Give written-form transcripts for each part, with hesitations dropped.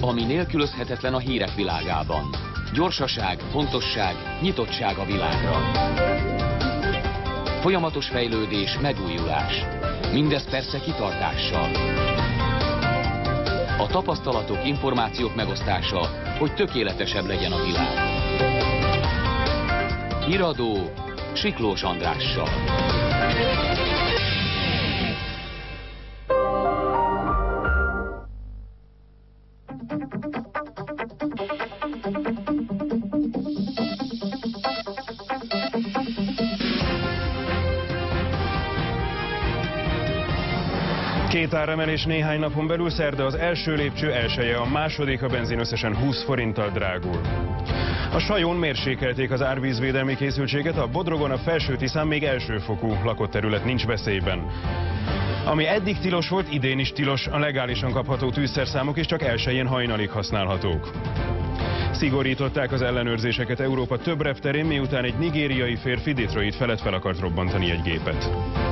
ami nélkülözhetetlen a hírek világában. Gyorsaság, fontosság, nyitottság a világra. Folyamatos fejlődés, megújulás. Mindez persze kitartással. A tapasztalatok, információk megosztása, hogy tökéletesebb legyen a világ. Híradó Siklós Andrással. Két áremelés néhány napon belül, szerda az első lépcső elseje, a második, a benzin összesen 20 forinttal drágul. A Sajón mérsékelték az árvízvédelmi készültséget, a Bodrogon, a Felső-Tiszán még elsőfokú lakott terület nincs veszélyben. Ami eddig tilos volt, idén is tilos, a legálisan kapható tűzszerszámok is csak elsején hajnalig használhatók. Szigorították az ellenőrzéseket Európa több repterén, miután egy nigériai férfi Detroit felett fel akart robbantani egy gépet.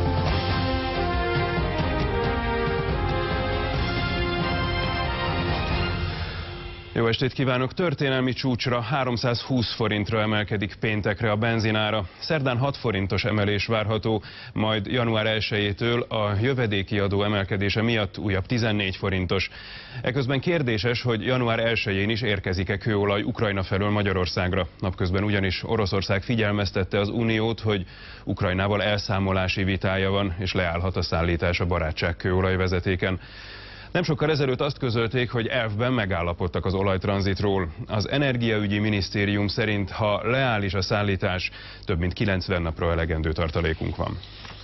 Jó estét kívánok! Történelmi csúcsra, 320 forintra emelkedik péntekre a benzinára. Szerdán 6 forintos emelés várható, majd január 1-től a jövedéki adó emelkedése miatt újabb 14 forintos. Eközben kérdéses, hogy január 1-én is érkezik-e kőolaj Ukrajna felől Magyarországra. Napközben ugyanis Oroszország figyelmeztette az Uniót, hogy Ukrajnával elszámolási vitája van, és leállhat a szállítás a barátság kőolajvezetéken. Nem sokkal ezelőtt azt közölték, hogy elvben megállapodtak az olajtranzitról. Az Energiaügyi Minisztérium szerint, ha leáll is a szállítás, több mint 90 napra elegendő tartalékunk van.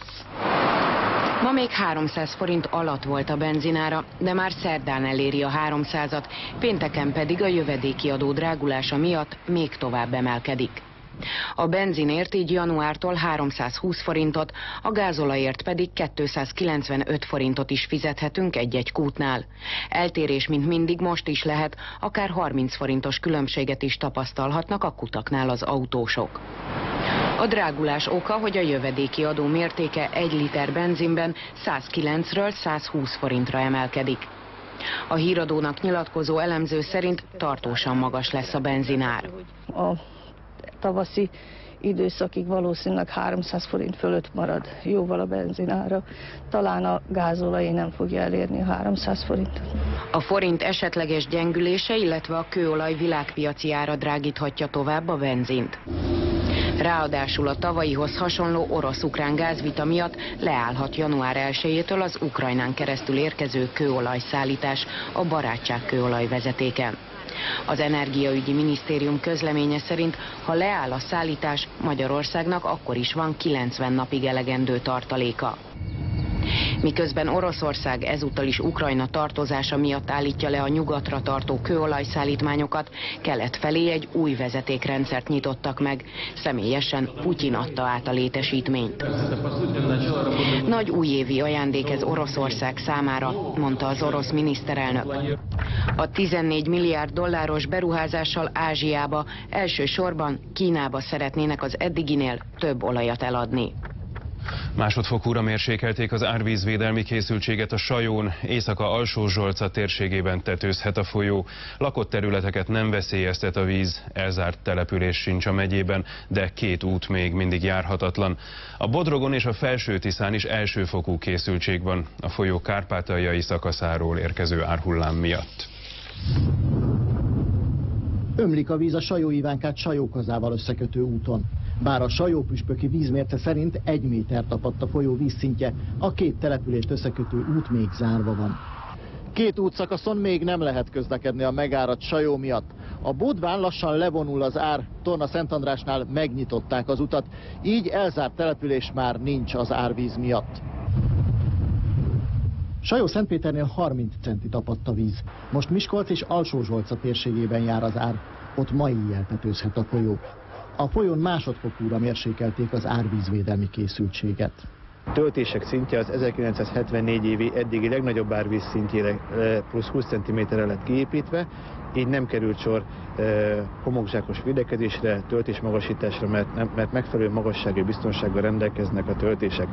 Ma még 300 forint alatt volt a benzinára, de már szerdán eléri a 300-at, pénteken pedig a jövedéki adó drágulása miatt még tovább emelkedik. A benzinért így januártól 320 forintot, a gázolajért pedig 295 forintot is fizethetünk egy-egy kútnál. Eltérés, mint mindig, most is lehet, akár 30 forintos különbséget is tapasztalhatnak a kutaknál az autósok. A drágulás oka, hogy a jövedéki adó mértéke 1 liter benzinben 109-ről 120 forintra emelkedik. A Híradónak nyilatkozó elemző szerint tartósan magas lesz a benzinár. A tavaszi időszakig valószínűleg 300 forint fölött marad jóval a benzinára. Talán a gázolaj nem fogja elérni a 300 forintot. A forint esetleges gyengülése, illetve a kőolaj világpiaci ára drágíthatja tovább a benzint. Ráadásul a tavalyihoz hasonló orosz-ukrán gázvita miatt leállhat január 1-től az Ukrajnán keresztül érkező kőolajszállítás a barátság kőolajvezetéken. Az Energiaügyi Minisztérium közleménye szerint, ha leáll a szállítás, Magyarországnak akkor is van 90 napig elegendő tartaléka. Miközben Oroszország ezúttal is Ukrajna tartozása miatt állítja le a nyugatra tartó kőolajszállítmányokat, kelet felé egy új vezetékrendszert nyitottak meg. Személyesen Putyin adta át a létesítményt. Nagy újévi ajándék ez Oroszország számára, mondta az orosz miniszterelnök. A 14 milliárd dolláros beruházással Ázsiába, elsősorban Kínába szeretnének az eddiginél több olajat eladni. Másodfokúra mérsékelték az árvízvédelmi készültséget a Sajón, Északa-Alsó-Zsolca térségében tetőzhet a folyó. Lakott területeket nem veszélyeztet a víz, elzárt település sincs a megyében, de 2 út még mindig járhatatlan. A Bodrogon és a Felső-Tiszán is elsőfokú készültség van a folyó kárpátaljai szakaszáról érkező árhullám miatt. Ömlik a víz a Sajó-Ivánkát Sajókazával összekötő úton. Bár a Sajó-püspöki vízmérce szerint 1 méter tapadt a folyó vízszintje, a 2 települést összekötő út még zárva van. 2 útszakaszon még nem lehet közlekedni a megáradt Sajó miatt. A Bodván lassan levonul az ár, Torna Szent Andrásnál megnyitották az utat, így elzárt település már nincs az árvíz miatt. Sajó-Szentpéternél 30 centi tapadt a víz. Most Miskolc és Alsó-Zsolca térségében jár az ár, ott ma éjjel tetőzhet a folyó. A folyón másodfokúra mérsékelték az árvízvédelmi készültséget. A töltések szintje az 1974 évi eddigi legnagyobb árvíz szintjére plusz 20 cm-re lett kiépítve, így nem került sor homokzsákos védekezésre, töltésmagasításra, mert megfelelő magassági biztonsággal rendelkeznek a töltések.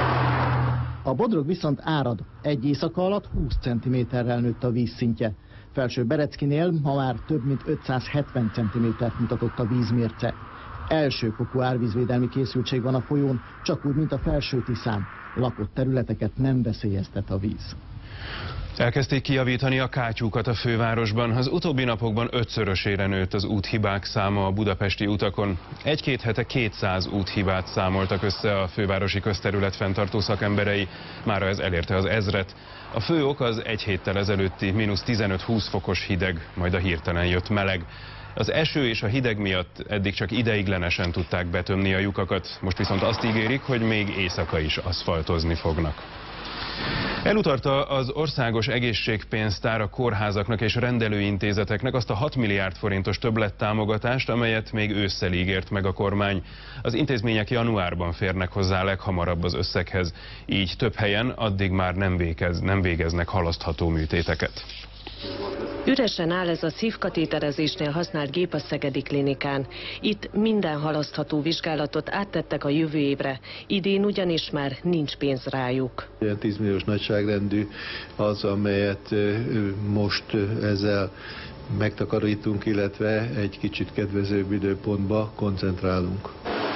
A Bodrog viszont árad, egy éjszaka alatt 20 cm-rel nőtt a vízszintje. Felső Bereckinél ma már több mint 570 cm-t mutatott a vízmérce. Elsőfokú árvízvédelmi készültség van a folyón, csak úgy, mint a Felső Tiszán. Lakott területeket nem veszélyeztet a víz. Elkezdték kijavítani a kátyúkat a fővárosban. Az utóbbi napokban 5-szörösére nőtt az úthibák száma a budapesti utakon. Egy-két hete 200 úthibát számoltak össze a fővárosi közterület fenntartó szakemberei. Mára ez elérte az 1000-et. A fő ok az egy héttel ezelőtti mínusz 15-20 fokos hideg, majd a hirtelen jött meleg. Az eső és a hideg miatt eddig csak ideiglenesen tudták betömni a lyukakat, most viszont azt ígérik, hogy még éjszaka is aszfaltozni fognak. Elutalta az Országos Egészségpénztár a kórházaknak és rendelőintézeteknek azt a 6 milliárd forintos többlettámogatást, amelyet még ősszel ígért meg a kormány. Az intézmények januárban férnek hozzá leghamarabb az összeghez, így több helyen addig már nem végeznek halasztható műtéteket. Üresen áll ez a szívkatéterezésnél használt gép a Szegedi Klinikán. Itt minden halasztható vizsgálatot áttettek a jövő évre, idén ugyanis már nincs pénz rájuk. 10 milliós nagyságrendű az, amelyet most ezzel megtakarítunk, illetve egy kicsit kedvezőbb időpontba koncentrálunk.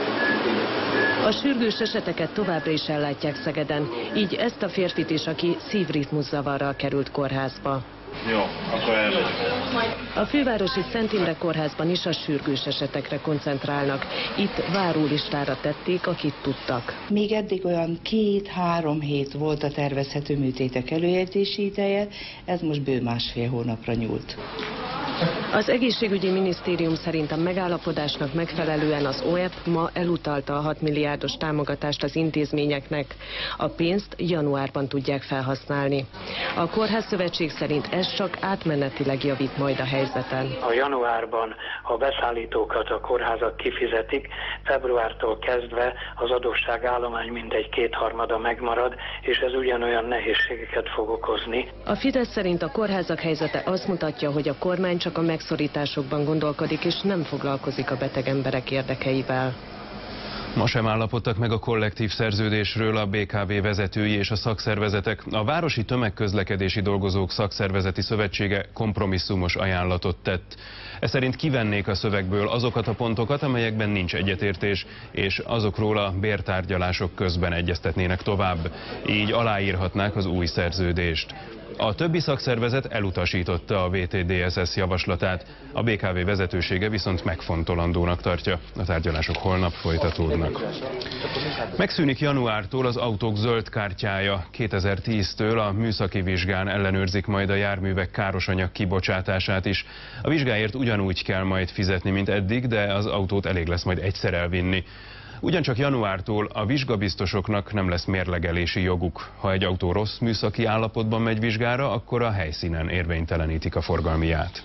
A sürgős eseteket továbbra is ellátják Szegeden, így ezt a férfit is, aki szívritmuszavarral került kórházba. Jó, akkor elmegyek. A fővárosi Szent Imre kórházban is a sürgős esetekre koncentrálnak. Itt várólistára tették, akit tudtak. Még eddig olyan 2-3 hét volt a tervezhető műtétek előjegyzési ideje, ez most bő 1,5 hónapra nyúlt. Az egészségügyi minisztérium szerint a megállapodásnak megfelelően az OEP ma elutalta a 6 milliárdos támogatást az intézményeknek. A pénzt januárban tudják felhasználni. A Kórházszövetség szerint ez csak átmenetileg javít majd a helyzeten. A januárban a beszállítókat a kórházak kifizetik, februártól kezdve az adósságállomány mintegy 2/3 megmarad, és ez ugyanolyan nehézségeket fog okozni. A Fidesz szerint a kórházak helyzete azt mutatja, hogy a kormány csak a megszorításokban gondolkodik, és nem foglalkozik a beteg emberek érdekeivel. Ma sem állapodtak meg a kollektív szerződésről a BKV vezetői és a szakszervezetek. A Városi Tömegközlekedési Dolgozók Szakszervezeti Szövetsége kompromisszumos ajánlatot tett. Ez szerint kivennék a szövegből azokat a pontokat, amelyekben nincs egyetértés, és azokról a bértárgyalások közben egyeztetnének tovább. Így aláírhatnák az új szerződést. A többi szakszervezet elutasította a VTDSS javaslatát, a BKV vezetősége viszont megfontolandónak tartja. A tárgyalások holnap folytatódnak. Megszűnik januártól az autók zöld kártyája. 2010-től a műszaki vizsgán ellenőrzik majd a járművek károsanyag kibocsátását is. A vizsgáért ugyanúgy kell majd fizetni, mint eddig, de az autót elég lesz majd egyszer elvinni. Ugyancsak januártól a vizsgabiztosoknak nem lesz mérlegelési joguk. Ha egy autó rossz műszaki állapotban megy vizsgára, akkor a helyszínen érvénytelenítik a forgalmiát.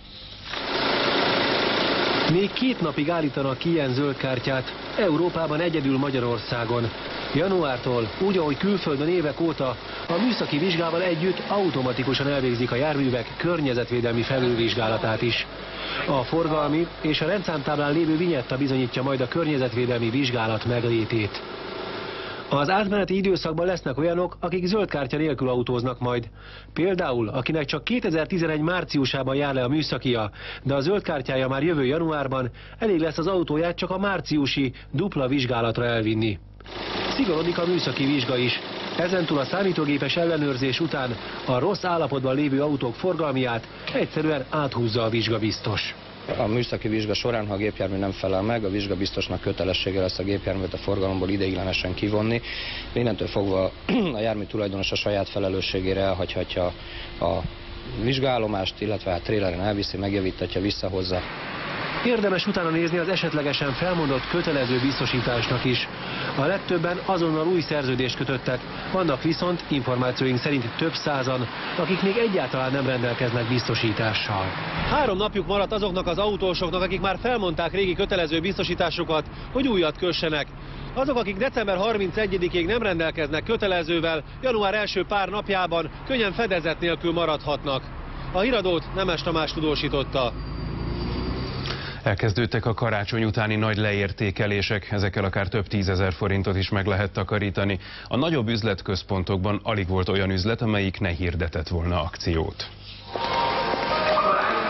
Még 2 napig állítanak ki ilyen zöld kártyát, Európában egyedül Magyarországon. Januártól, úgy ahogy külföldön évek óta, a műszaki vizsgával együtt automatikusan elvégzik a járművek környezetvédelmi felülvizsgálatát is. A forgalmi és a rendszámtáblán lévő vinyetta bizonyítja majd a környezetvédelmi vizsgálat meglétét. Az átmeneti időszakban lesznek olyanok, akik zöld kártya nélkül autóznak majd. Például, akinek csak 2011 márciusában jár le a műszakia, de a zöld kártyája már jövő januárban, elég lesz az autóját csak a márciusi dupla vizsgálatra elvinni. Szigorodik a műszaki vizsga is. Ezentúl a számítógépes ellenőrzés után a rossz állapotban lévő autók forgalmiát egyszerűen áthúzza a vizsgabiztos. A műszaki vizsga során, ha a gépjármű nem felel meg, a vizsgabiztosnak kötelessége lesz a gépjárművet a forgalomból ideiglenesen kivonni. Innentől fogva a jármű tulajdonos a saját felelősségére elhagyhatja a vizsgállomást, illetve a tréleren elviszi, megjavítatja, visszahozza. Érdemes utána nézni az esetlegesen felmondott kötelező biztosításnak is. A legtöbben azonnal új szerződést kötöttek, vannak viszont információink szerint több százan, akik még egyáltalán nem rendelkeznek biztosítással. 3 napjuk maradt azoknak az autósoknak, akik már felmondták régi kötelező biztosításukat, hogy újat kössenek. Azok, akik december 31-ig nem rendelkeznek kötelezővel, január első pár napjában könnyen fedezet nélkül maradhatnak. A híradót Nemes Tamás tudósította. Elkezdődtek a karácsony utáni nagy leértékelések, ezekkel akár több 10 000 forintot is meg lehet takarítani. A nagyobb üzletközpontokban alig volt olyan üzlet, amelyik ne hirdetett volna akciót.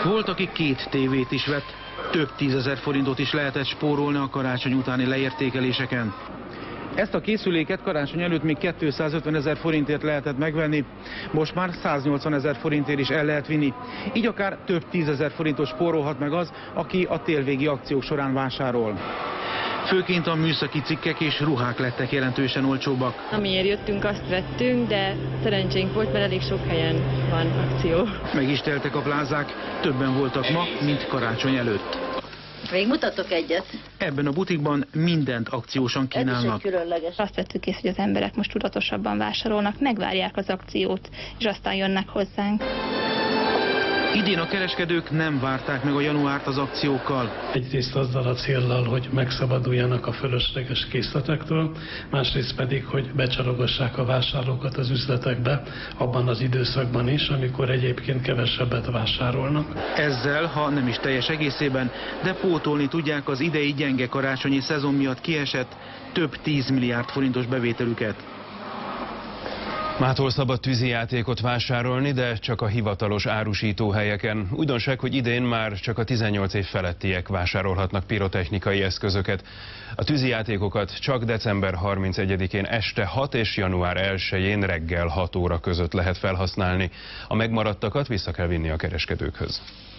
Volt, aki 2 tévét is vett, több 10 000 forintot is lehetett spórolni a karácsony utáni leértékeléseken. Ezt a készüléket karácsony előtt még 250 000 forintért lehetett megvenni, most már 180 000 forintért is el lehet vinni. Így akár több 10 000 forintot spórolhat meg az, aki a télvégi akciók során vásárol. Főként a műszaki cikkek és ruhák lettek jelentősen olcsóbbak. Amiért jöttünk, azt vettünk, de szerencsénk volt, mert elég sok helyen van akció. Meg is teltek a plázák, többen voltak ma, mint karácsony előtt. Még mutatok egyet. Ebben a butikban mindent akciósan kínálnak. Ez is egy különleges. Azt vettük észre, hogy az emberek most tudatosabban vásárolnak, megvárják az akciót, és aztán jönnek hozzánk. Idén a kereskedők nem várták meg a januárt az akciókkal. Egyrészt azzal a céllal, hogy megszabaduljanak a fölösleges készletektől, másrészt pedig, hogy becsarogassák a vásárlókat az üzletekbe, abban az időszakban is, amikor egyébként kevesebbet vásárolnak. Ezzel, ha nem is teljes egészében, de pótolni tudják az idei gyenge karácsonyi szezon miatt kiesett több 10 milliárd forintos bevételüket. Mától szabad tűzijátékot vásárolni, de csak a hivatalos árusítóhelyeken. Újdonság, hogy idén már csak a 18 év felettiek vásárolhatnak pirotechnikai eszközöket. A tűzijátékokat csak december 31-én este 6 és január 1-én reggel 6 óra között lehet felhasználni. A megmaradtakat vissza kell vinni a kereskedőkhöz.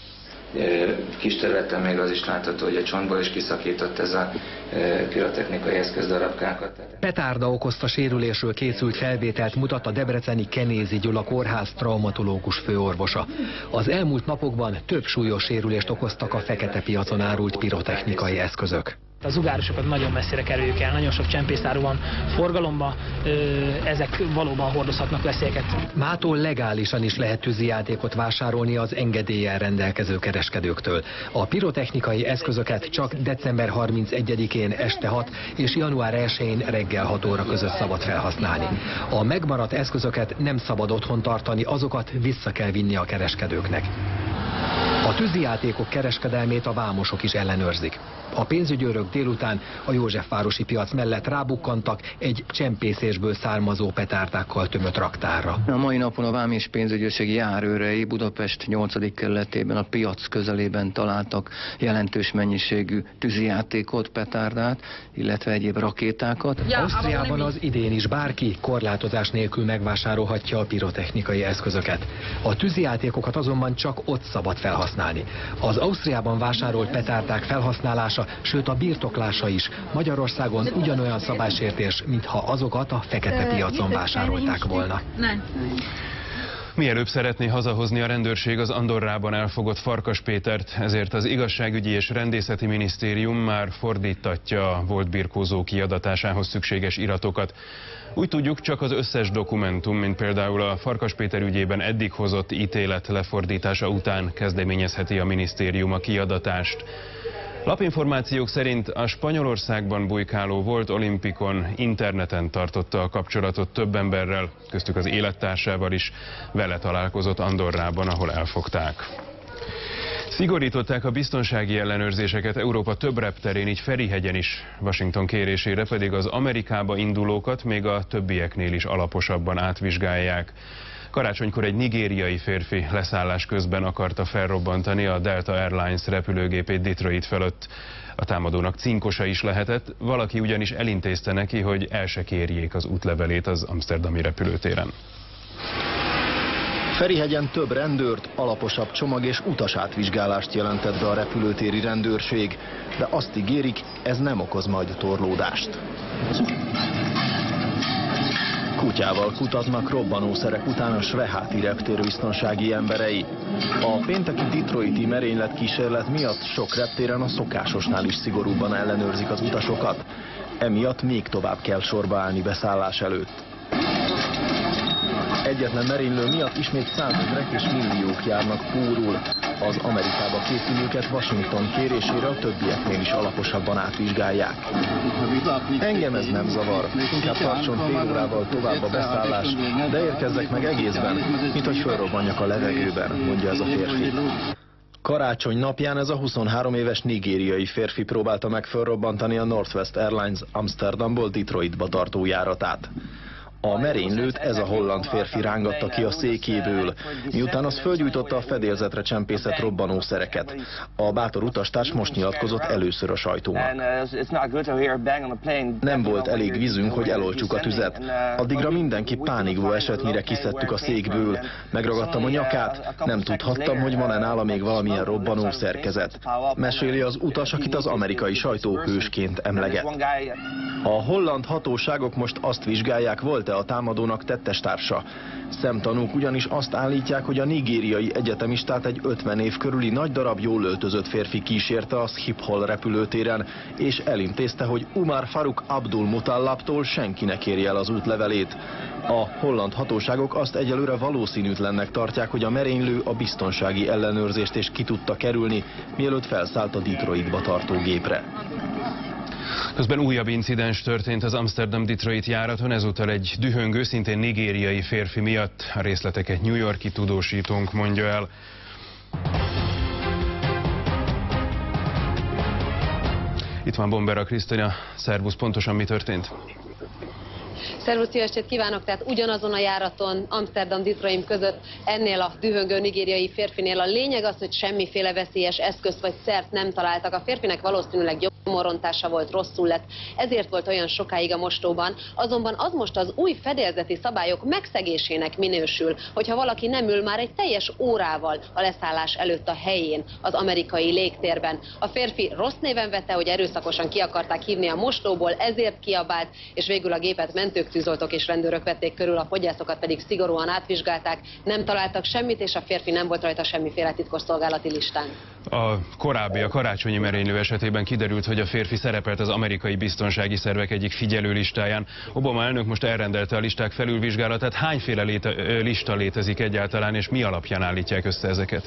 Kis területen még az is látható, hogy a csontból is kiszakított ez a pirotechnikai eszközdarabkákat. Petárda okozta sérülésről készült felvételt mutat a debreceni Kenézi Gyula kórház traumatológus főorvosa. Az elmúlt napokban több súlyos sérülést okoztak a fekete piacon árult pirotechnikai eszközök. A zugárosokat nagyon messzire kerüljük el, nagyon sok csempészáru van forgalomban, ezek valóban hordozhatnak veszélyeket. Mától legálisan is lehet tűzijátékot vásárolni az engedéllyel rendelkező kereskedőktől. A pirotechnikai eszközöket csak december 31-én este 6 és január 1-én reggel 6 óra között szabad felhasználni. A megmaradt eszközöket nem szabad otthon tartani, azokat vissza kell vinni a kereskedőknek. A tűzijátékok kereskedelmét a vámosok is ellenőrzik. A pénzügyőrök délután a Józsefvárosi piac mellett rábukkantak egy csempészésből származó petárdákkal tömött raktárra. A mai napon a vám és pénzügyőrségi járőrei Budapest 8. kerületében a piac közelében találtak jelentős mennyiségű tűzijátékot, petárdát, illetve egyéb rakétákat. Ausztriában az idén is bárki korlátozás nélkül megvásárolhatja a pirotechnikai eszközöket. A tűzijátékokat azonban csak ott szabad felhasználni. Az Ausztriában vásárolt petárdák felhasználása, sőt a birtoklása is Magyarországon ugyanolyan szabálysértés, mintha azokat a fekete piacon vásárolták volna. Mielőbb szeretné hazahozni a rendőrség az Andorrában elfogott Farkas Pétert, ezért az Igazságügyi és Rendészeti Minisztérium már fordítatja a volt birkózó kiadatásához szükséges iratokat. Úgy tudjuk, csak az összes dokumentum, mint például a Farkas Péter ügyében eddig hozott ítélet lefordítása után kezdeményezheti a minisztérium a kiadatást. Lapinformációk szerint a Spanyolországban bujkáló volt olimpikon interneten tartotta a kapcsolatot több emberrel, köztük az élettársával is, vele találkozott Andorrában, ahol elfogták. Szigorították a biztonsági ellenőrzéseket Európa több repterén, így Ferihegyen is. Washington kérésére pedig az Amerikába indulókat még a többieknél is alaposabban átvizsgálják. Karácsonykor egy nigériai férfi leszállás közben akarta felrobbantani a Delta Airlines repülőgépét Detroit fölött. A támadónak cinkosa is lehetett, valaki ugyanis elintézte neki, hogy el se kérjék az útlevelét az amszterdami repülőtéren. Ferihegyen több rendőrt, alaposabb csomag és utasátvizsgálást jelentett be a repülőtéri rendőrség, de azt ígérik, ez nem okoz majd torlódást. Kutyával kutatnak robbanószerek után a Sveháti reptér biztonsági emberei. A pénteki detroiti merényletkísérlet miatt sok reptéren a szokásosnál is szigorúbban ellenőrzik az utasokat. Emiatt még tovább kell sorba állni beszállás előtt. Egyetlen merénylő miatt ismét százezrek és milliók járnak pórul. Az Amerikába készülőket Washington kérésére a többieknél is alaposabban átvizsgálják. Engem ez nem zavar, inkább tartson fél órával tovább a beszállás, de érkezzek meg egészben, mint hogy fölrobbanjak a levegőben, mondja ez a férfi. Karácsony napján ez a 23 éves nigériai férfi próbálta meg fölrobbantani a Northwest Airlines Amsterdamból Detroitba tartó járatát. A merénylőt ez a holland férfi rángatta ki a székéből, miután az fölgyújtotta a fedélzetre csempészett robbanószereket. A bátor utastárs most nyilatkozott először a sajtónak. Nem volt elég vízünk, hogy eloltsuk a tüzet. Addigra mindenki pánikba esett, mire kiszedtük a székből. Megragadtam a nyakát, nem tudhattam, hogy van-e nála még valamilyen robbanó szerkezet. Meséli az utas, akit az amerikai sajtó hősként emleget. A holland hatóságok most azt vizsgálják, volt-e a támadónak tettestársa. Szemtanúk ugyanis azt állítják, hogy a nigériai egyetemistát egy 50 év körüli nagy darab jól öltözött férfi kísérte a Schiphol repülőtéren, és elintézte, hogy Umar Faruk Abdul Mutallabtól senki ne kérje el az útlevelét. A holland hatóságok azt egyelőre valószínűtlennek tartják, hogy a merénylő a biztonsági ellenőrzést is ki tudta kerülni, mielőtt felszállt a Detroitba tartó gépre. Közben újabb incidens történt az Amsterdam-Detroit járaton, ezúttal egy dühöngő, szintén nigériai férfi miatt. A részleteket New York-i tudósítónk mondja el. Itt van Bombera Krisztina. Szervusz, pontosan mi történt? Szervusz, jó estét kívánok! Tehát ugyanazon a járaton, Amsterdam-Detroit között ennél a dühöngő nigériai férfinél a lényeg az, hogy semmiféle veszélyes eszközt vagy szert nem találtak. A férfinek valószínűleg gyomorrontása volt, rosszul lett, ezért volt olyan sokáig a mostóban. Azonban az most az új fedélzeti szabályok megszegésének minősül, hogyha valaki nem ül már egy teljes órával a leszállás előtt a helyén, az amerikai légtérben. A férfi rossz néven vette, hogy erőszakosan ki akarták hívni a mostóból, ezért kiabált, és végül a gépet mentők, tűzoltók és rendőrök vették körül, a foggyászokat pedig szigorúan átvizsgálták, nem találtak semmit, és a férfi nem volt rajta semmiféle titkosszolgálati listán. A karácsonyi merénylő esetében kiderült, hogy a férfi szerepelt az amerikai biztonsági szervek egyik figyelőlistáján. Obama elnök most elrendelte a listák felülvizsgálatát. Hányféle lista létezik egyáltalán, és mi alapján állítják össze ezeket?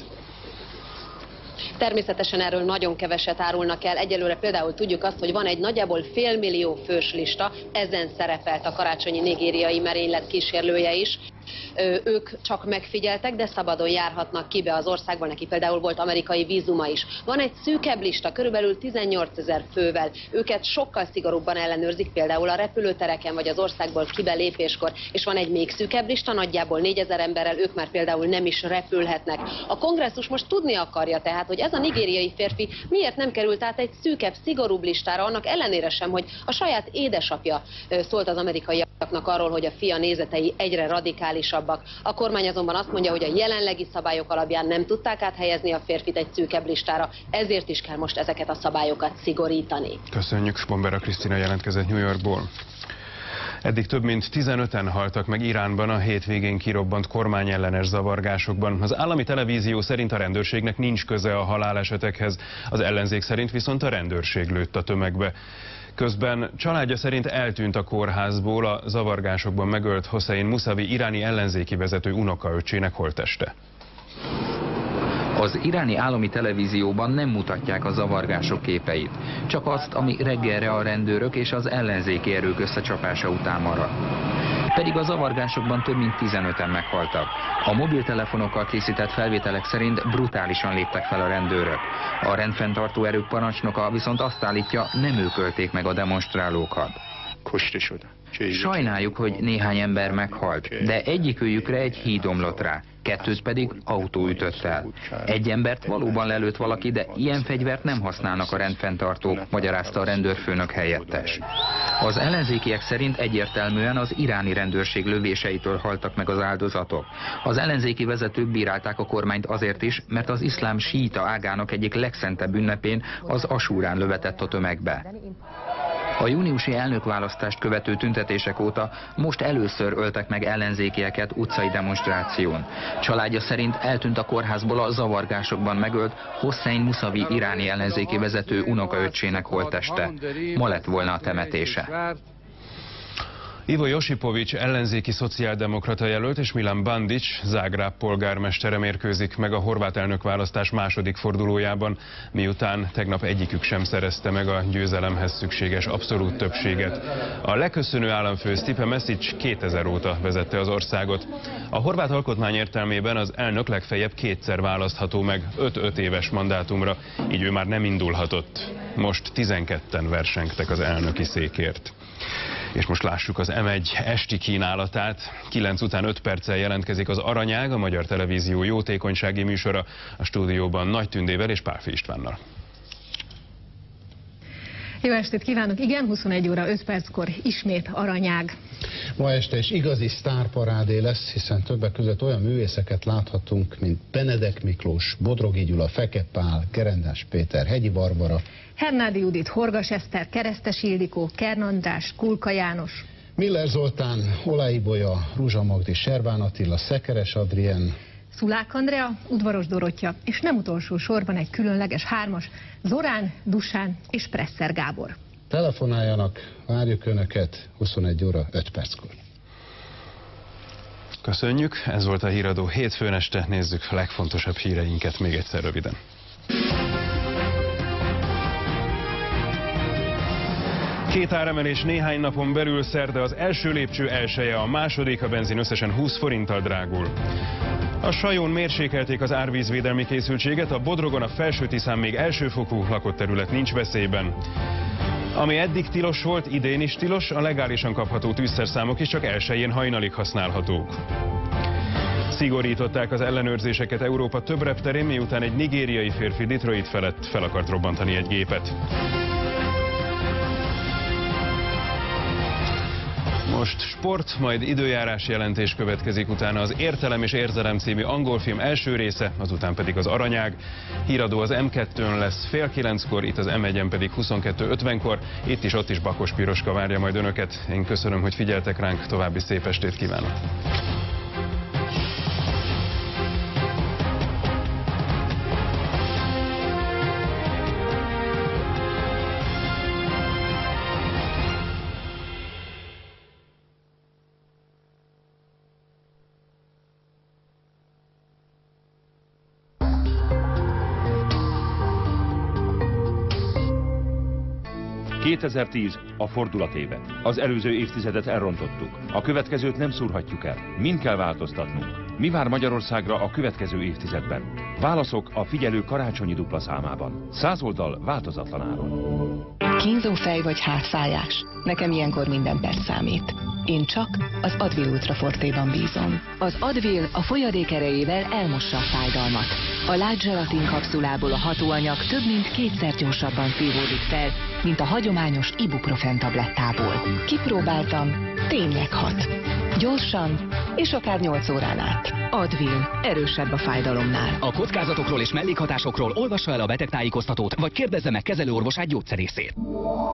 Természetesen erről nagyon keveset árulnak el. Egyelőre például tudjuk azt, hogy van egy nagyjából 500 000 fős lista, ezen szerepelt a karácsonyi nigériai merénylet kísérlője is. Ők csak megfigyeltek, de szabadon járhatnak ki be az országba, neki például volt amerikai vízuma is. Van egy szűkebb lista, körülbelül 18 000 fővel. Őket sokkal szigorúbban ellenőrzik, például a repülőtereken vagy az országból kibelépéskor. És van egy még szűkebb lista, nagyjából 4000 emberrel, ők már például nem is repülhetnek. A kongresszus most tudni akarja tehát, hogy ez a nigériai férfi miért nem került át egy szűkebb, szigorúbb listára, annak ellenére sem, hogy a saját édesapja szólt az amerikaiaknak arról, hogy a fia nézetei egyre radikálisabbak. A kormány azonban azt mondja, hogy a jelenlegi szabályok alapján nem tudták áthelyezni a férfit egy szűkebb listára, ezért is kell most ezeket a szabályokat szigorítani. Köszönjük, Bombera Krisztina jelentkezett New Yorkból. Eddig több mint 15-en haltak meg Iránban a hétvégén kirobbant kormányellenes zavargásokban. Az állami televízió szerint a rendőrségnek nincs köze a halálesetekhez, az ellenzék szerint viszont a rendőrség lőtt a tömegbe. Közben családja szerint eltűnt a kórházból a zavargásokban megölt Hossein Musavi iráni ellenzéki vezető unokaöccsének holtteste. Az iráni állami televízióban nem mutatják a zavargások képeit, csak azt, ami reggelre a rendőrök és az ellenzéki erők összecsapása után maradt. Pedig a zavargásokban több mint 15-en meghaltak. A mobiltelefonokkal készített felvételek szerint brutálisan léptek fel a rendőrök. A rendfenntartó erők parancsnoka viszont azt állítja, nem ők ölték meg a demonstrálókat. Sajnáljuk, hogy néhány ember meghalt, de egyikőjükre egy híd omlott rá, kettőt pedig autó ütött el. Egy embert valóban lelőtt valaki, de ilyen fegyvert nem használnak a rendfenntartók, magyarázta a rendőrfőnök helyettes. Az ellenzékiek szerint egyértelműen az iráni rendőrség lövéseitől haltak meg az áldozatok. Az ellenzéki vezetők bírálták a kormányt azért is, mert az iszlám síita ágának egyik legszentebb ünnepén, az Asúrán lövetett a tömegbe. A júniusi elnökválasztást követő tüntetések óta most először öltek meg ellenzékieket utcai demonstráción. Családja szerint eltűnt a kórházból a zavargásokban megölt Hossein Musavi iráni ellenzéki vezető unokaöccsének holtteste. Ma lett volna a temetése. Ivo Josipovics ellenzéki szociáldemokrata jelölt és Milan Bandic, Zágráb polgármestere mérkőzik meg a horvát elnökválasztás második fordulójában, miután tegnap egyikük sem szerezte meg a győzelemhez szükséges abszolút többséget. A leköszönő államfő Stipe Mesic 2000 óta vezette az országot. A horvát alkotmány értelmében az elnök legfeljebb kétszer választható meg 5-5 éves mandátumra, így ő már nem indulhatott. Most 12-en versengtek az elnöki székért. És most lássuk az M1 esti kínálatát. 9 után 5 perccel jelentkezik az Aranyág, a Magyar Televízió jótékonysági műsora, a stúdióban Nagy Tündével és Pálfi Istvánnal. Jó estét kívánok! Igen, 21 óra 5 perckor ismét Aranyág. Ma este is igazi sztárparádé lesz, hiszen többek között olyan művészeket láthatunk, mint Benedek Miklós, Bodrogi Gyula, Feke Pál, Gerendás Péter, Hegyi Barbara, Hernádi Judit, Horgas Eszter, Keresztes Ildikó, Kern András, Kulka János, Miller Zoltán, Olai Bolya, Ruzsa Magdi, Serván Attila, Szekeres Adrien, Szulák Andrea, Udvaros Dorottya, és nem utolsó sorban egy különleges hármas, Zorán, Dusán és Presser Gábor. Telefonáljanak, várjuk Önöket 21 óra 5 perckor. Köszönjük, ez volt a Híradó hétfőn este, nézzük a legfontosabb híreinket még egyszer röviden. Két áremelés néhány napon belül, szerde az első lépcső elseje, a második, a benzin összesen 20 forinttal drágul. A Sajón mérsékelték az árvízvédelmi készültséget, a Bodrogon, a Felső-Tiszán még elsőfokú lakott terület nincs veszélyben. Ami eddig tilos volt, idén is tilos, a legálisan kapható tűzszerszámok is csak elsején hajnalig használhatók. Szigorították az ellenőrzéseket Európa több repterén, miután egy nigériai férfi Detroit felett fel akart robbantani egy gépet. Most sport, majd időjárás jelentés következik, utána az Értelem és Érzelem című angol film első része, azután pedig az Aranyág. Híradó az M2-n lesz fél 9-kor, itt az M1-en pedig 22:50-kor, itt is ott is Bakos Piroska várja majd Önöket. Én köszönöm, hogy figyeltek ránk, további szép estét kívánok! ...2010 a fordulat éve. Az előző évtizedet elrontottuk. A következőt nem szúrhatjuk el. Mind kell változtatnunk. Mi vár Magyarországra a következő évtizedben? Válaszok a figyelő karácsonyi dupla számában. 100 oldal változatlan áron. Kínzó fej vagy hátfájás? Nekem ilyenkor minden perc számít. Én csak az Advil Ultra Fortéban bízom. Az Advil a folyadék erejével elmossa a fájdalmat. A light gelatin kapszulából a hatóanyag több mint 2-szer gyorsabban szívódik fel, mint a hagyományos ibuprofen tablettából. Kipróbáltam, tényleg hat. Gyorsan, és akár 8 órán át. Advil, erősebb a fájdalomnál. A kockázatokról és mellékhatásokról olvassa el a betegtájékoztatót, vagy kérdezze meg kezelőorvosát, gyógyszerészét.